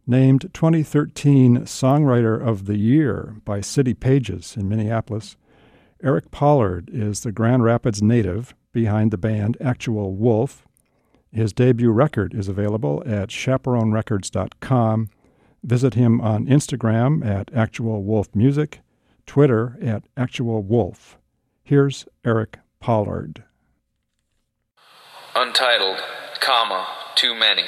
Named 2013 Songwriter of the Year by City Pages in Minneapolis, Eric Pollard is the Grand Rapids native behind the band Actual Wolf. His debut record is available at chaperonerecords.com. Visit him on Instagram at Actual Wolf Music, Twitter at Actual Wolf. Here's Eric Pollard. Untitled, Too Many.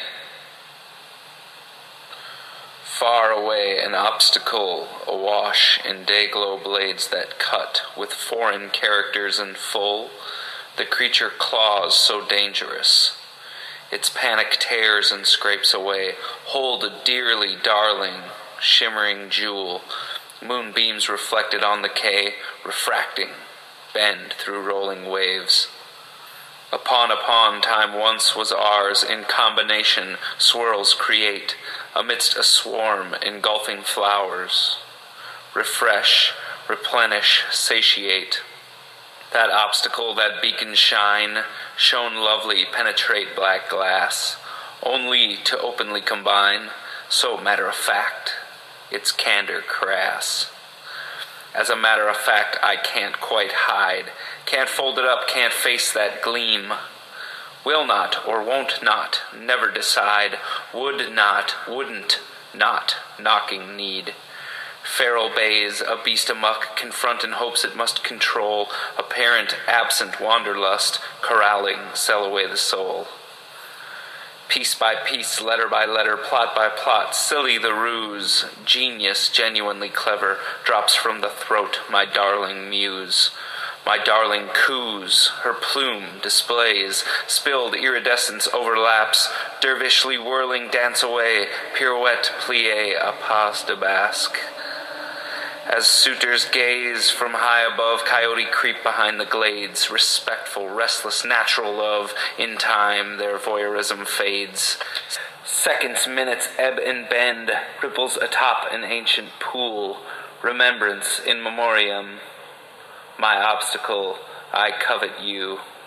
Far away an obstacle, awash in day-glow blades that cut, with foreign characters in full, the creature claws so dangerous. Its panic tears and scrapes away, hold a dearly darling, shimmering jewel, moonbeams reflected on the quay, refracting, bend through rolling waves. Upon time once was ours, in combination swirls create, amidst a swarm engulfing flowers. Refresh, replenish, satiate. That obstacle, that beacon shine, shone lovely, penetrate black glass, only to openly combine, so matter of fact, its candor crass. As a matter of fact, I can't quite hide, can't fold it up, can't face that gleam. Will not or won't not, never decide, would not, wouldn't, not, knocking need. Feral bays, a beast amuck, confront in hopes it must control, apparent absent wanderlust, corralling, sell away the soul. Piece by piece, letter by letter, plot by plot, silly the ruse, genius genuinely clever, drops from the throat, my darling muse. My darling coos, her plume displays, spilled iridescence overlaps, dervishly whirling dance away, pirouette, plie, a pas de basque. As suitors gaze from high above, coyote creep behind the glades, respectful, restless, natural love, in time their voyeurism fades. Seconds, minutes ebb and bend, ripples atop an ancient pool, remembrance in memoriam. My obstacle, I covet you.